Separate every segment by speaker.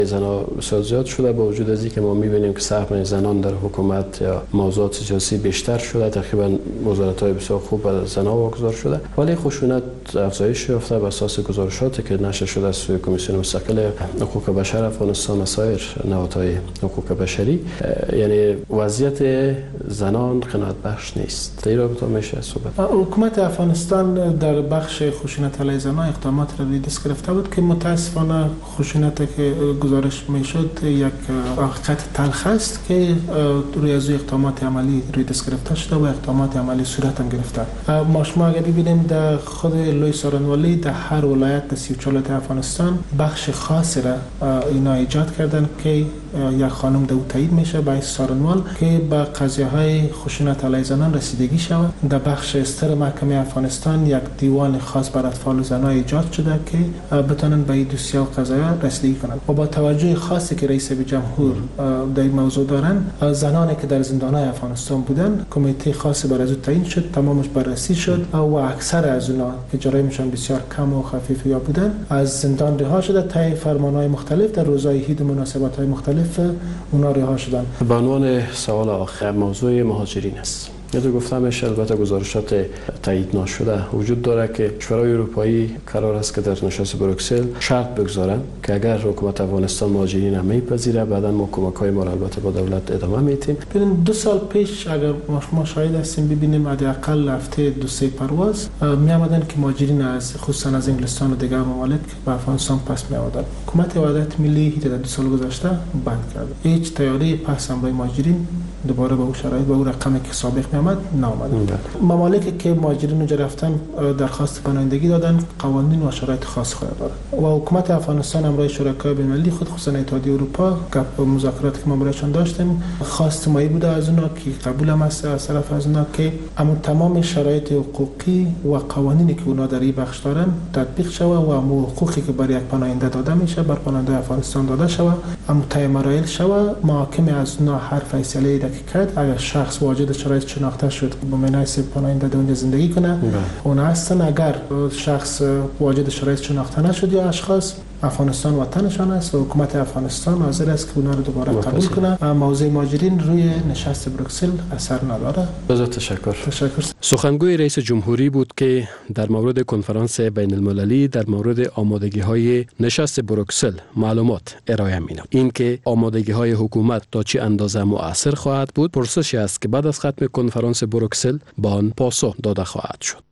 Speaker 1: زنان بسیار زیاد شده، با وجود از اینکه ما می‌بینیم که سهم زنان در حکومت یا موضوعات سیاسی بیشتر شده، تقریبا وزارت‌های بسیار خوب به زنان واگذار شده، ولی خشونت افزایش یافته بر اساس گزارشاتی که نشر شده از سوی کمیسیون مستقل حقوق بشر افغانستان و سایر نهادهای حقوق بشری. یعنی وضعیت زنان قناعت بخش نیست. در این رابطه میشه صحبت.
Speaker 2: حکومت افغانستان در بخش خشونت علیه زنان اقدامات را دست گرفته بود که متاسفانه خشونتی که گزارش میشد یک حقیقت تلخ است که روی از اقدامات عملی روی دست گرفته شده و اقدامات عملی صورت هم گرفته. ما شما اگر ببینیم در خود لوی سارنوالی در هر ولایت در 34 ولایت افغانستان بخش خاصی را اینا ایجاد کردن که یک خانم دو تایید میشه به سارنوال که به قضیه های خشونت علیه زنان رسیدگی شود. در بخش استر محکمه افغانستان یک دیوان خاص بر اطفال و زنان ایجاد شده که بتونن به این دوسیه و قضایا رسیدگی کنند و با توجه خاصی که رئیس جمهور در این موضوع دارن، زنانی که در زندانهای افغانستان بودن کمیته خاصی بر از تعیین شد، تمامش بررسی شد و اکثر از اونها که جرایمشان بسیار کم و خفیف یا بودن از زندان رها شده. طی فرمانهای مختلف در روزهای عید و مناسبت‌های مختلف اونا رها شدن.
Speaker 1: به عنوان سوال آخر، موضوع مهاجرین است. یادو گفتم البته گزارشات تایید نشده وجود داره که کشورهای اروپایی قرار است که در نشست بروکسل شرط بگذارن که اگر حکومت افغانستان مهاجرین هم میپذیره، بعدا ما کمک‌های ما البته با دولت ادامه میدیم.
Speaker 2: ببین 2 سال پیش اگر ما شاهد هستیم ببینیم حداقل هفته 2-3 پرواز می آمدن که مهاجرین از خصوصا از انگلستان و دیگر ممالک به افغانستان پس می آمدن. حکومت وحدت ملی در 2 سال گذشته بند کرد. هیچ تیاری پس هم برای مهاجرین دوباره به اون شرایط به اون رقمی که سابق میامد نامد. ممالکی که مهاجرین اونجا رفتن درخواست پناهندگی دادن قوانین و شرایط خاص خود داره و حکومت افغانستان همراه شرکای بین‌المللی خود خصوصا اتحادیه اروپا گپ و مذاکراتی که ما برایشان داشتیم خواست مایی بوده از اونا که قبول هم است از طرف از اونا که اما تمام شرایط حقوقی و قوانینی که اونا در این بخش دارن تطبیق شود و اما حقوقی که برای یک پناهنده داده میشه بر پناهنده افغانستان داده شود، اما طی مراحل شود. محاکم از اونا هر فیصله کرد اگر شخص واجد شرایط شناخته شد به معنای پناهنده در اونجا زندگی کنه اون هستن. اگر شخص واجد شرایط شناخته نشد یا اشخاص افغانستان وطنشان است و حکومت افغانستان حاضر است که اونا رو دوباره قبول کنه. موضوع مهاجرین روی نشست بروکسل اثر نداره.
Speaker 1: بسیار تشکر. سخنگوی رئیس جمهوری بود که در مورد کنفرانس بین المللی در مورد آمادگی‌های نشست بروکسل معلومات ارائه می‌نمود. این که آمادگی‌های حکومت تا چه اندازه مؤثر خواهد بود پرسشی است که بعد از ختم کنفرانس بروکسل به آن پاسخ داده خواهد شد.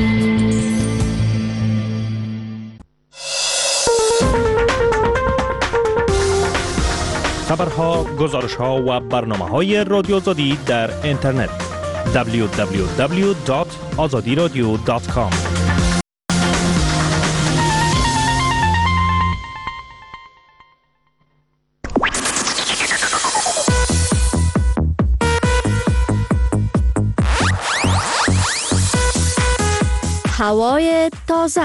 Speaker 3: خبرها، گزارش‌ها و برنامه‌های رادیو آزادی در اینترنت www.azadiradio.com.
Speaker 4: هوای تازه.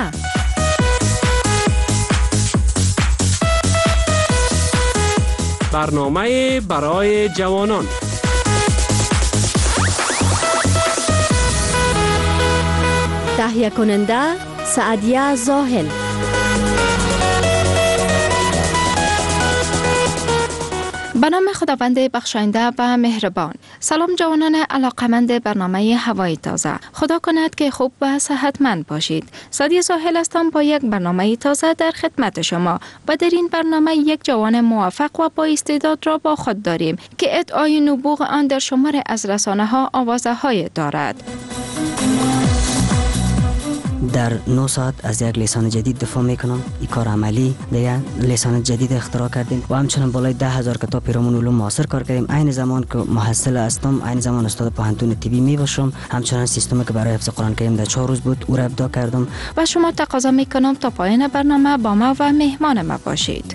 Speaker 5: برنامه برای جوانان.
Speaker 4: تهیه کننده سعدیه زاهل.
Speaker 6: به نام خداوند بخشاینده و مهربان. سلام جوانان علاقمند برنامه هوای تازه. خدا کند که خوب و صحتمند باشید. سعدیه زاهل هستم با یک برنامه تازه در خدمت شما و در این برنامه یک جوان موفق و با استعداد را با خود داریم که ادعای نبوغ آن در شمار از رسانه ها آوازه های دارد.
Speaker 7: در 9 ساعت از یک لسان جدید دفاع میکنم. این کار عملی دیگه لسان جدید اختراع کردیم و همچنان بالای 10,000 کتاب پیرامون علوم معاصر کار کردیم. عین زمان که محصل هستم عین زمان استاد پوهنتون طبی می باشم. همچنان سیستمی که برای حفظ قرآن کریم در 4 روز بود او را ابداع کردم
Speaker 6: و شما تقاضا میکنم تا پایان برنامه با ما و مهمان ما باشید.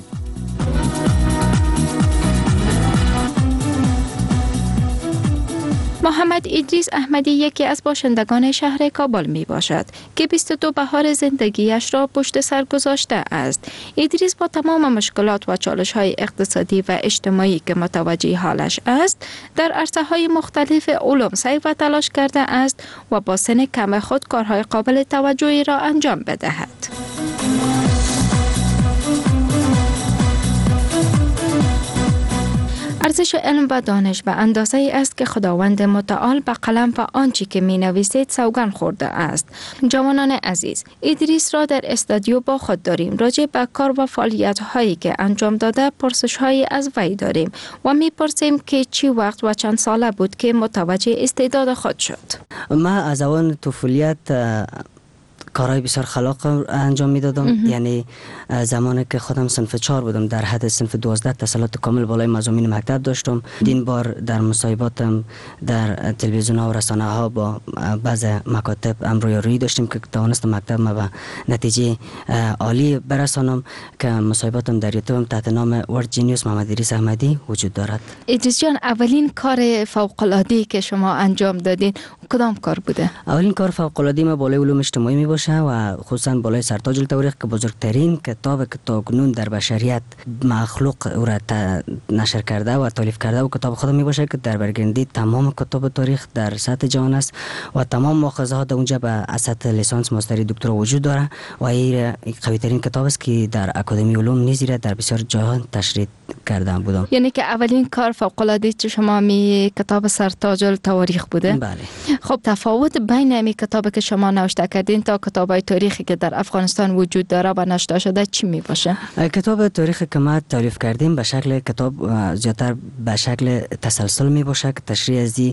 Speaker 6: محمد ادریس احمدی یکی از باشندگان شهر کابل می باشد که 22 بهار زندگیش را پشت سر گذاشته است. ادریس با تمام مشکلات و چالش‌های اقتصادی و اجتماعی که متوجه حالش است، در عرصه‌های مختلف علوم سعی و تلاش کرده است و با سن کم خود کارهای قابل توجهی را انجام بدهد. ارزش علم و دانش به اندازه ای است که خداوند متعال به قلم و آنچه که می نویسید سوگند خورده است. جوانان عزیز، ادریس را در استودیو با خود داریم. راجع به کار و فعالیت هایی که انجام داده پرسش هایی از وی داریم و می پرسیم که چی وقت و چند ساله بود که متوجه استعداد خود شد.
Speaker 7: ما از آن طفولیت کارهای بسیار خلاق انجام میدادم. یعنی زمانی که خودم صنف 4 بودم، در حد صنف 12 تسلط کامل بالای مضامین مکتب داشتم. این بار در مصاحباتم در تلویزیون ها و رسانه ها با بعض مکاتب رویارویی داشتیم که توانستم مکتب ما به نتیجه عالی برسانم که مصاحباتم در یوتیوب تحت نام ورد جینیوس محمد ادریس احمدی وجود دارد.
Speaker 6: ادریس جان، اولین کار فوق العاده که شما انجام دادین کدام کار بوده؟
Speaker 7: اولین کار فوق العاده ما بالای علوم اجتماعی می باشه و خصوصا بالای سرتاج التواریخ که بزرگترین کتاب که تاکنون در بشریت مخلوق او را نشر کرده و تالیف کرده و کتاب خود می باشه که در برگردی تمام کتاب تاریخ در سطح جهان است و تمام مؤاخذات اونجا به سطح لیسانس ماستری دکترا وجود داره و این قوی ترین کتاب است که در اکادمی علوم نیز در بسیار جهان تشریح کرده بودم.
Speaker 6: یعنی که اولین کار فوق العاده که شما می کتاب سرتاج التواریخ بوده؟
Speaker 7: بله.
Speaker 6: خب تفاوت بین این کتابی که شما نوشته کردین تا کتابای تاریخی که در افغانستان وجود داره و نشر شده چی می باشه؟ کتاب
Speaker 7: تاریخی که ما تالیف کردیم به شکل کتاب زیادتر به شکل تسلسل می باشه که تشریح ازی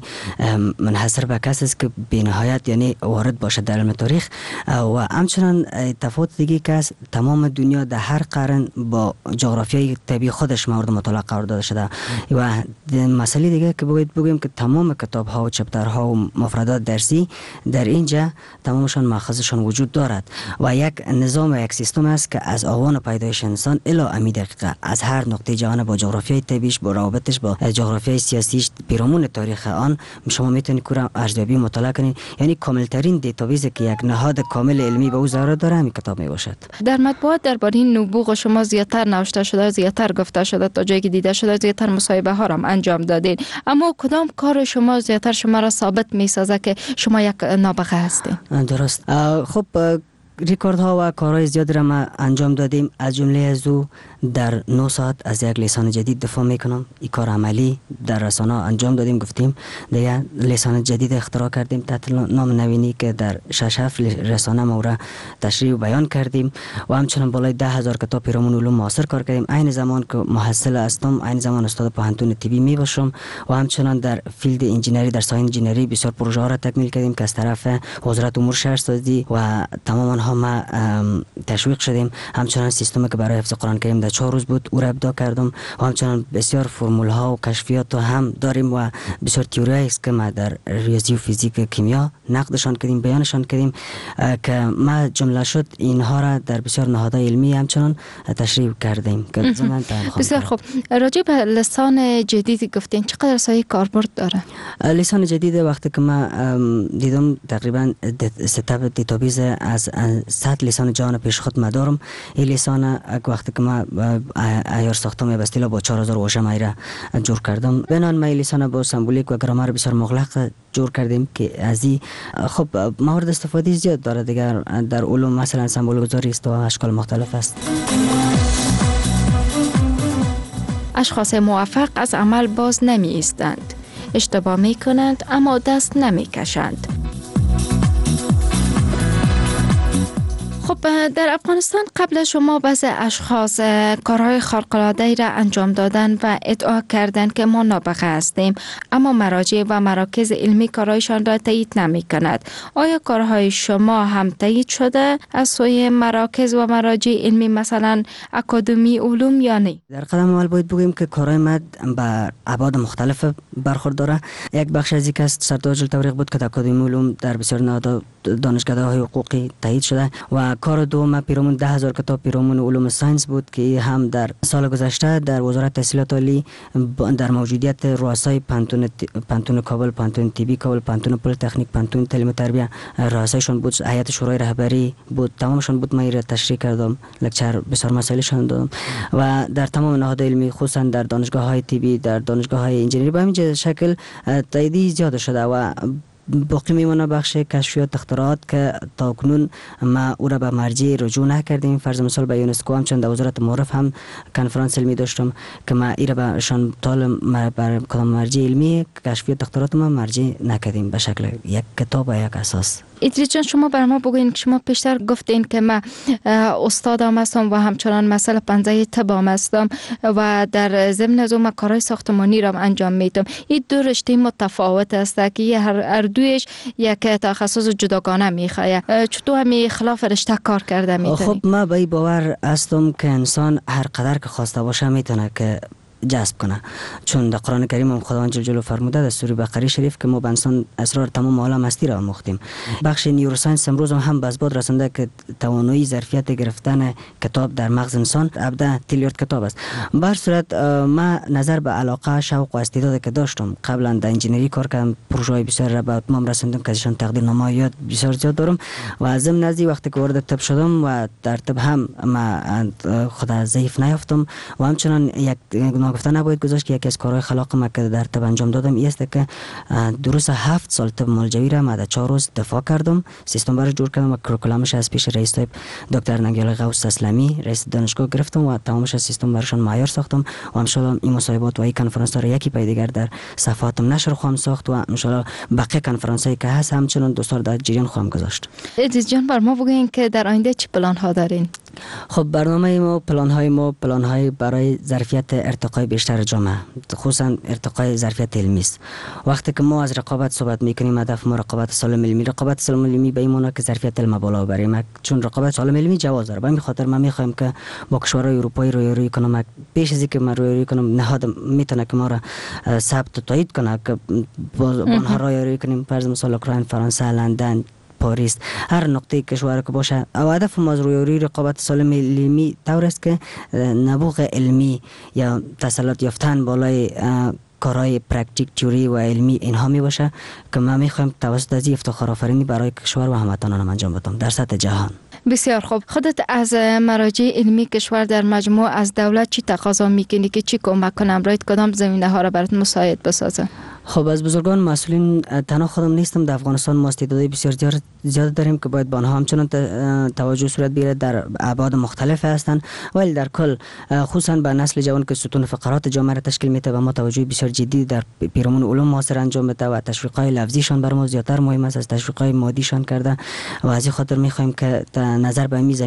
Speaker 7: منحصر به کس است که بی‌نهایت یعنی وارد باشه در علم تاریخ و همچنان تفاوت دیگه که تمام دنیا در هر قرن با جغرافیای طبیعی خودش مورد مطالعه قرار داده شده و مسئله دیگه که باید بگیم که تمام کتاب ها و چپترها و مفردات درسی در اینجا تمامشان ماخذشان وجود دارد و یک نظام و یک سیستم است که از آوان پیدایش انسان الی امی دقیقه از هر نقطه جهان با جغرافیای طبیعیش با روابطش با جغرافیای سیاسیش پیرامون تاریخ آن شما میتونید کورا ارزیابی مطالعه کنید. یعنی کامل ترین دیتابیسی که یک نهاد کامل علمی به او ضرورت داره همین کتاب می باشد.
Speaker 6: در مطبوعات درباره نبوغ شما زیادتر نوشته شده، زیادتر گفته شده، تا جایی که دیده شده زیادتر مصاحبه ها را انجام دادین، اما کدام کار شما زیادتر شما را ثابت می سازه که شما یک نابغه هستید؟
Speaker 7: درست. خب ریکورد ها و کارهای زیادی را ما انجام دادیم. از جمله از او در 9 ساعت از یک لسان جدید دفاع میکنم. این کار عملی در رسانه انجام دادیم. گفتیم دیگه لسان جدید اختراع کردیم تحت نام نوینی که در 6-7 رسانه ما را تشریح و بیان کردیم و همچنان بالای 10,000 کتاب پیرامون علوم معاصر کار کردیم. عین زمان که محصل هستم عین زمان استاد پوهنتون طبی می باشم و همچنان در فیلد انجینری در ساین انجینری بسیار پروژه ها را تکمیل کردیم که از طرف وزارت امور شهرسازی و تمام آنها ما تشویق شدیم. همچنان سیستمی که برای حفظ قرآن کریم در 4 روز بود او را ابداع کردم و همچنان بسیار فرمول ها و کشفیات هم داریم و بسیار تئوری است که ما در ریاضی و فیزیک و کیمیا نقدشان کردیم، بیانشان کردیم که ما جمله شد اینها را در بسیار نهادهای علمی همچنان تشریح کردیم که
Speaker 6: بسیار خوب. راجع به لسان جدید گفتین چقدر سایه کاربرد داره؟
Speaker 7: لسان جدید وقتی که ما دیدم تقریبا ستاب دیتابیز از 100 لسان جهان پیش خود ما دارم. این لسان وقتی که ما ایار ساختم به اصطلاح با 4000 واژه ما جور کردم. بنان ما این لسان با سمبولیک و گرامر بسیار مغلق جور کردیم که از این خب موارد استفاده زیاد داره دیگر در علوم مثلا سمبول گذاری است و اشکال مختلف است.
Speaker 6: اشخاص موفق از عمل باز نمی ایستند. اشتباه می کنند اما دست نمی کشند. خب در افغانستان قبل از شما بعضی اشخاص کارهای خارق‌العاده‌ای را انجام دادن و ادعا کردند که ما نابغه هستیم، اما مراجع و مراکز علمی کارهایشان را تایید نمی کند. آیا کارهای شما هم تایید شده از سوی مراکز و مراجع علمی مثلا اکادمی علوم یا نه؟
Speaker 7: در قدم اول باید بگیم که کارهای ما به ابعاد مختلف برخورداره. یک بخش از یک است سرتاج التواریخ بود که اکادمی علوم در بسیار نهادها دانشگاه‌های حقوقی تایید شده و کار دوم پیرامون 10,000 کتاب پیرامون علوم ساینس بود که هم در سال گذشته در وزارت تحصیلات عالی در موجودیت رؤسای پانتون کابل، پانتون طبی کابل، پانتون پلی‌تکنیک، پانتون تعلیم و تربیت رؤسایشان بود، هیئت شورای رهبری بود، تمامشان بود. ما را تشریح کردم، لکچر بسیار مسائلشان دادم و در تمام نهادهای علمی خصوصا در دانشگاه‌های طبی، در دانشگاه‌های انجینری به همین شکل تاییدی زیاد شده و باقی میمونه بخش کشفیات اختراعات که تا کنون ما او را به مرجع رجوع نکردیم. فرض مثال به یونسکو هم چون در وزارت معارف هم کنفرانس علمی داشتم که ما ای را به شان طال بر کدام مرجع علمی کشفیات اختراعات ما مرجع نکردیم به شکل یک کتاب و یک اساس.
Speaker 6: ادریس جان شما بر ما بگوین که شما پیشتر گفتین که من استادم هستم و همچنان مسئله پنجه طبام هستم و در ضمن از اون کارهای ساختمانی را انجام میدم. این دو رشته متفاوت است که هر دویش یک تخصص جداگانه میخواه. چطور همی خلاف رشته کار کرده میتونی؟
Speaker 7: خب ما به این باور هستم که انسان هر قدر که خواسته باشه میتونه که جذب کنه، چون در قرآن کریم هم خداوند جل جلاله فرموده در سوره بقره شریف که ما به انسان اسرار تمام عالم هستی را آموختیم. بخش نیوروساینس امروز هم بازباد رسانده که توانایی ظرفیت گرفتن کتاب در مغز انسان 17 تریلیارد کتاب است. به هر صورت ما نظر به علاقه، شوق و استعدادی که داشتم قبلا در انجینری کار کردم، پروژه‌های بسیار را به اتمام رساندم که ازشان تقدیرنامه‌های بسیار زیاد دارم و ضمن از وقتی که وارد طب شدم و در طب هم ما خود ضعیف نیافتم و همچنان یک گفتن نباید گذاشت که یکی از کارهای خلاق ما که در طب انجام دادم این است که درست 7 سال طب ملجوی را ما در 4 روز دفاع کردم، سیستم برای جور کردم و کریکولامش از پیش رئیس طب دکتر ننگیال غوث اسلمی رئیس دانشگاه گرفتم و تمامش از سیستم براشون معیار ساختم و ان شاء الله این مصاحبات و این کنفرانس را یکی پای دیگر در صفحاتم نشر خواهم ساخت و ان شاء الله بقیه کنفرانس هایی که هست همچنان دوستار در جریان خواهم گذاشت.
Speaker 6: ادریس جان بر ما بگوین که در آینده چه پلان ها دارین؟
Speaker 7: خب برنامه ما پلان های برای ظرفیت ارتقای بیشتر جامعه، خصوصا ارتقای ظرفیت علمی است. وقتی که ما از رقابت صحبت میکنیم هدف ما رقابت سالم علمی. رقابت سالم علمی به این معنی که ظرفیت علم بالا ببریم، چون رقابت سالم علمی جواز داره. به همین خاطر ما میخوایم که با کشورهای اروپایی رویارویی کنیم. پیش از اینکه ما رویارویی کنیم نهاد میتونه که ما را ثبت و تایید کنه که با آنها رویارویی کنیم. فرض مثال اوکراین، فرانسه، لندن، پاریس، هر نقطه کشور که باشه. او هدف ما از رویارویی رقابت سالم علمی طور است که نبوغ علمی یا تسلط یافتن بالای کارهای پرکتیک، تئوری و علمی اینها می باشه که ما میخوایم توسط از افتخار آفرینی برای کشور و هموطنانم انجام بدیم در سطح جهان.
Speaker 6: بسیار خوب. خودت از مراجع علمی کشور در مجموع از دولت چی تقاضا میکنی که چی کمک کنم برای کدام زمینه ها را برات مساعد بسازه؟
Speaker 7: خب از بزرگان مسئولین تنها خودم نیستم. در افغانستان ما استعدادهای بسیار زیاد داریم که باید با آنها همچنان توجه صورت بگیرد. در ابعاد مختلف هستند ولی در کل خصوصا به نسل جوان که ستون فقرات جامعه را تشکیل میده و ما توجه بسیار جدی در پیرامون علوم معاصر انجام بده و تشویق‌های لفظیشان بر ما زیاتر مهم است از تشویق‌های مادیشان کرده و از این خاطر می‌خوایم که نظر به این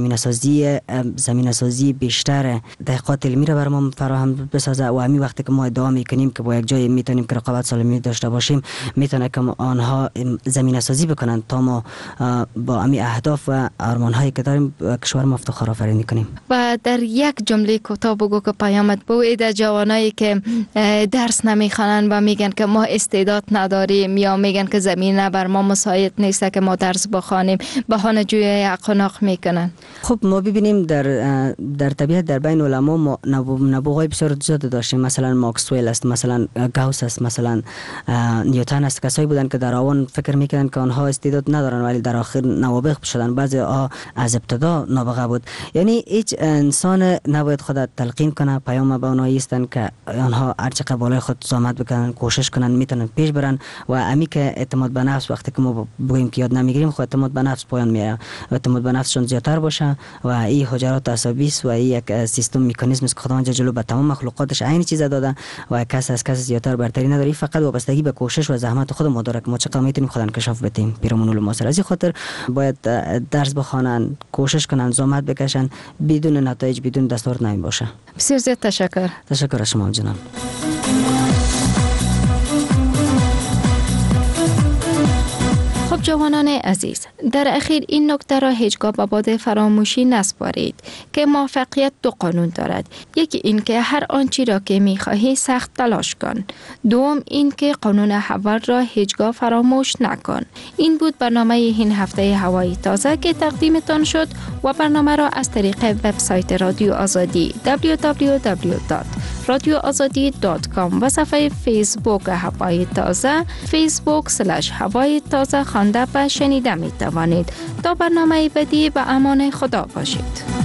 Speaker 7: زمینه سازی بیشتر تحقیقات علمی را بر ما فراهم بسازه و همین وقتی که ما ادعا می‌کنیم که با یک جای می‌تونیم که رقابت سالمی داشته باشیم می‌تونه که آنها زمینه سازی بکنن تا ما با همین اهداف و آرمان‌هایی که داریم کشور ما افتخار آفرینی کنیم.
Speaker 6: و در یک جمله کوتاه بگو که پیامت به جوانایی که درس نمیخوانن و میگن که ما استعداد نداریم یا میگن که زمینه بر ما مساعد نیست که ما درس بخوانیم، بهانه جوی حق و ناق میکنن.
Speaker 7: خب ما ببینیم در طبیعت در بین علما ما نبوغای بسیار زیاد داشتیم. مثلا ماکسوئل است، مثلا گاوس است، مثلا نیوتن است. کسایی بودن که در آن فکر میکردن که آنها استعداد ندارن ولی در آخر نوابغ شدن. بعضی از ابتدا نابغه بود. یعنی هیچ انسان نباید خود تلقین کنه. پیام به آنها است که آنها هر چقدر بالای خود زحمت بکنن، کوشش کنن، میتونن پیش برن و امی که اعتماد به نفس وقتی که ما بگیم که یاد نمیگیریم خود اعتماد به نفس پایان میاره و اعتماد به نفسشون زیادتر باشه و این حجرات عصبی است و این یک سیستم مکانیزم است که خداوند جل به تمام مخلوقاتش عین چیز داده و کس از کس زیادتر برتری نداره. فقط وابستگی به کوشش و زحمت خود ما داره که ما چقدر میتونیم خود انکشاف بدیم پیرامون علوم معاصر. از این خاطر باید درس بخوانن، کوشش کنن، زحمت بکشن، بدون نتایج، بدون دستاورد نمی باشه.
Speaker 6: بسیار زیاد تشکر.
Speaker 7: تشکر از شما جناب.
Speaker 6: خب جوانان عزیز، در اخیر این نکته را هیچگاه به باد فراموشی نسپارید که موفقیت 2 قانون دارد. یکی این که هر آنچه را که می‌خواهی سخت تلاش کن. دوم این که قانون حول را هیچگاه فراموش نکن. این بود برنامه این هفته هوای تازه که تقدیمتان شد و برنامه را از طریق وبسایت رادیو آزادی www.radioazadi.com و صفحه فیسبوک هوای تازه facebook/هوای تازه خوانده و شنیده می توانید. تا برنامه بعدی به امان خدا باشید.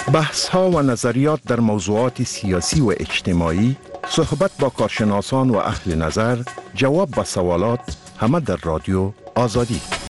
Speaker 8: بحث ها و نظریات در موضوعات سیاسی و اجتماعی، صحبت با کارشناسان و اهل نظر، جواب به سوالات، همه در رادیو آزادی.